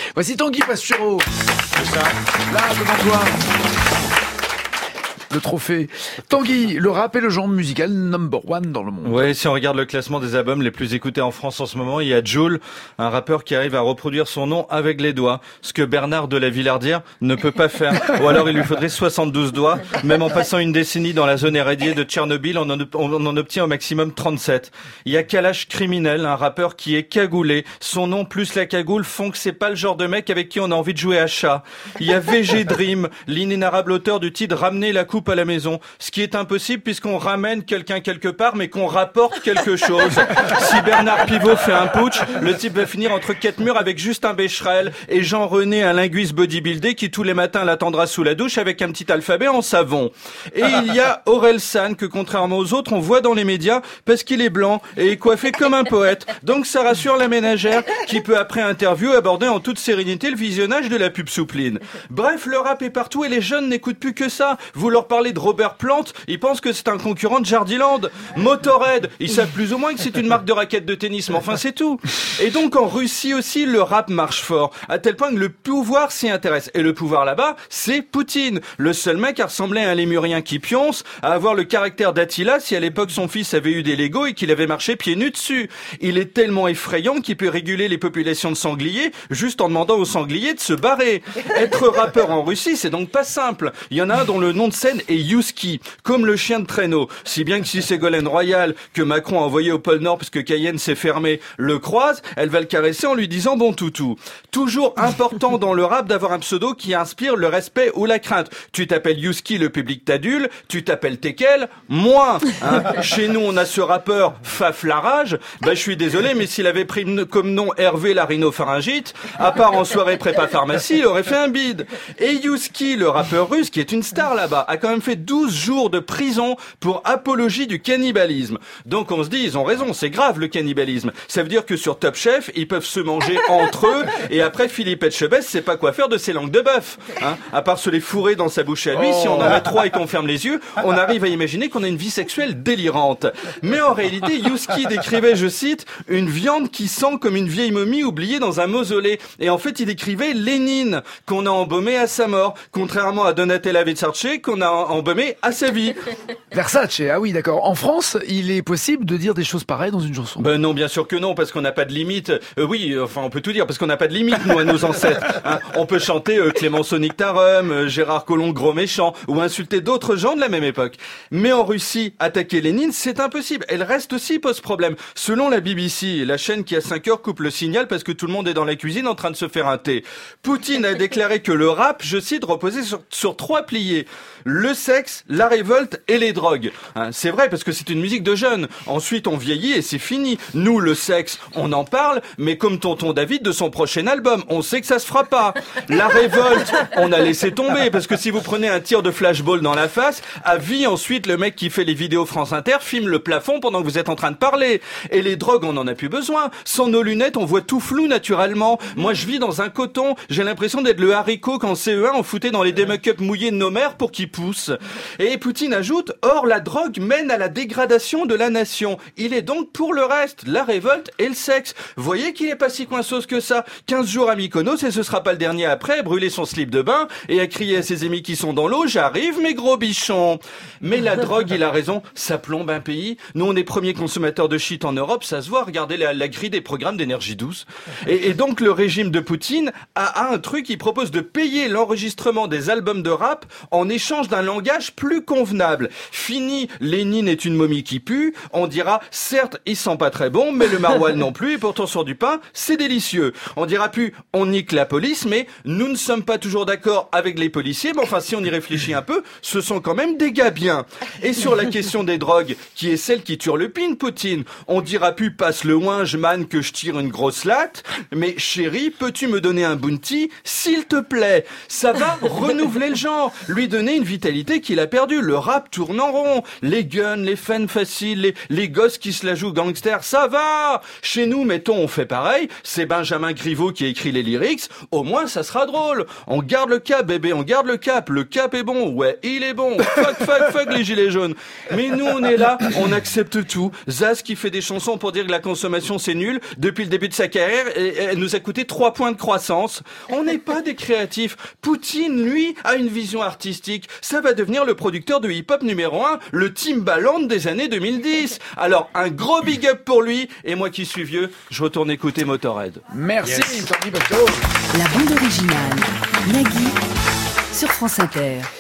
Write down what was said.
Voici Tanguy Pastureau. C'est ça. Là, devant toi. Le trophée. Tanguy, le rap est le genre musical number one dans le monde. Ouais, si on regarde le classement des albums les plus écoutés en France en ce moment, il y a Jul, un rappeur qui arrive à reproduire son nom avec les doigts, ce que Bernard de la Villardière ne peut pas faire. Ou alors il lui faudrait 72 doigts. Même en passant une décennie dans la zone irradiée de Tchernobyl, on en obtient au maximum 37. Il y a Kalash Criminel, un rappeur qui est cagoulé. Son nom plus la cagoule font que c'est pas le genre de mec avec qui on a envie de jouer à chat. Il y a VG Dream, l'inénarrable auteur du titre Ramener la coupe à la maison, ce qui est impossible puisqu'on ramène quelqu'un quelque part mais qu'on rapporte quelque chose. Si Bernard Pivot fait un putsch, le type va finir entre quatre murs avec Justin Becherel et Jean-René, un linguiste bodybuildé qui tous les matins l'attendra sous la douche avec un petit alphabet en savon. Et il y a Aurel San que contrairement aux autres on voit dans les médias parce qu'il est blanc et est coiffé comme un poète. Donc ça rassure la ménagère qui peut après interview aborder en toute sérénité le visionnage de la pub Soupline. Bref, le rap est partout et les jeunes n'écoutent plus que ça. Vous leur parlez de Robert Plant, ils pensent que c'est un concurrent de Jardiland. Motorhead, ils savent plus ou moins que c'est une marque de raquettes de tennis, mais enfin c'est tout. Et donc en Russie aussi, le rap marche fort, à tel point que le pouvoir s'y intéresse. Et le pouvoir là-bas, c'est Poutine, le seul mec à ressembler à un lémurien qui pionce, à avoir le caractère d'Attila si à l'époque son fils avait eu des Legos et qu'il avait marché pieds nus dessus. Il est tellement effrayant qu'il peut réguler les populations de sangliers juste en demandant aux sangliers de se barrer. Être rappeur en Russie, c'est donc pas simple. Il y en a un dont le nom de scène est Youski, comme le chien de traîneau. Si bien que si Ségolène Royal, que Macron a envoyé au pôle Nord parce que Cayenne s'est fermé, le croise, elle va le caresser en lui disant bon toutou. Toujours important dans le rap d'avoir un pseudo qui inspire le respect ou la crainte. Tu t'appelles Youski, le public t'adule. Tu t'appelles Tekel, moi. Hein. Chez nous, on a ce rappeur Faf Larage. Bah, je suis désolé, mais s'il avait pris comme nom Hervé la rhinopharyngite, à part en soirée prépa pharmacie, il aurait fait un bide. Et Youski, le rappeur russe, qui est une star là-bas, a quand même fait 12 jours de prison pour apologie du cannibalisme. Donc on se dit, ils ont raison, c'est grave le cannibalisme. Ça veut dire que sur Top Chef, ils peuvent se manger entre eux, et après Philippe Etchebest sait pas quoi faire de ses langues de bœuf. Hein, à part se les fourrer dans sa bouche à lui, si on en a trois et qu'on ferme les yeux, on arrive à imaginer qu'on a une vie sexuelle délirante. Mais en réalité, Youski décrivait, je cite, une viande qui sent comme une vieille momie oubliée dans un mausolée. Et en fait, il décrivait Lénine, qu'on a embaumé à sa mort, contrairement à Donatella Versace, qu'on a embaumé à sa vie. Versace, ah oui, d'accord. En France, il est possible de dire des choses pareilles dans une chanson? Ben non, bien sûr que non, parce qu'on n'a pas de limite. Oui, enfin, on peut tout dire, parce qu'on n'a pas de limite, nous, à nos ancêtres. Hein, on peut chanter Clémenceau Nictarum, Gérard Collomb Gros Méchant, ou insulter d'autres gens de la même époque. Mais en Russie, attaquer Lénine, c'est impossible. Elle reste aussi pose problème. Selon la BBC, la chaîne qui à 5 heures coupe le signal parce que tout le monde est dans la cuisine en train de se faire un thé, Poutine a déclaré que le rap, je cite, reposait sur trois piliers. Le sexe, la révolte et les drogues. Hein, c'est vrai parce que c'est une musique de jeunes. Ensuite, on vieillit et c'est fini. Nous, le sexe, on en parle, mais comme tonton David de son prochain album, on sait que ça se fera pas. La révolte, on a laissé tomber parce que si vous prenez un tir de flashball dans la face, à vie ensuite le mec qui fait les vidéos France Inter filme le plafond pendant que vous êtes en train de parler. Et les drogues, on en a plus besoin. Sans nos lunettes, on voit tout flou naturellement. Moi, je vis dans un coton. J'ai l'impression d'être le haricot qu'en CE1 on foutait dans les démuck-up mouillés de nos mères pour qu'ils poussent. Et Poutine ajoute, or la drogue mène à la dégradation de la nation. Il est donc pour le reste, la révolte et le sexe. Voyez qu'il est pas si coinsos que ça. 15 jours à Mykonos et ce sera pas le dernier après, brûler son slip de bain et à crier à ses amis qui sont dans l'eau, j'arrive mes gros bichons. Mais la drogue, il a raison, ça plombe un pays. Nous, on est premiers consommateurs de shit en Europe, ça se voit, regardez la grille des programmes d'énergie douce. Et donc le régime de Poutine a un truc, il propose de payer l'enregistrement des albums de rap en échange d'un langage plus convenable. Fini, Lénine est une momie qui pue, on dira, certes, il sent pas très bon, mais le maroilles non plus, et pourtant sur du pain, c'est délicieux. On dira plus, on nique la police, mais nous ne sommes pas toujours d'accord avec les policiers, mais enfin, si on y réfléchit un peu, ce sont quand même des gars bien. Et sur la question des drogues, qui est celle qui turlupine Poutine, on dira plus, passe le ouinge, man, que je tire une grosse latte, mais chérie, peux-tu me donner un bounty, s'il te plaît? Ça va renouveler le genre, lui donner une vitesse mentalité qu'il a perdue. Le rap tourne en rond. Les guns, les fans faciles, les gosses qui se la jouent gangsters, ça va. Chez nous, mettons, on fait pareil. C'est Benjamin Griveaux qui a écrit les lyrics. Au moins, ça sera drôle. On garde le cap, bébé, on garde le cap. Le cap est bon. Ouais, il est bon. Fuck les gilets jaunes. Mais nous, on est là, on accepte tout. Zaz qui fait des chansons pour dire que la consommation c'est nul. Depuis le début de sa carrière, elle nous a coûté 3 points de croissance. On n'est pas des créatifs. Poutine, lui, a une vision artistique. Ça va devenir le producteur de hip-hop numéro 1, le Timbaland des années 2010. Alors, un gros big up pour lui. Et moi qui suis vieux, je retourne écouter Motorhead. Merci, Tanguy Bachelot. La bande originale, Nagui, sur France Inter.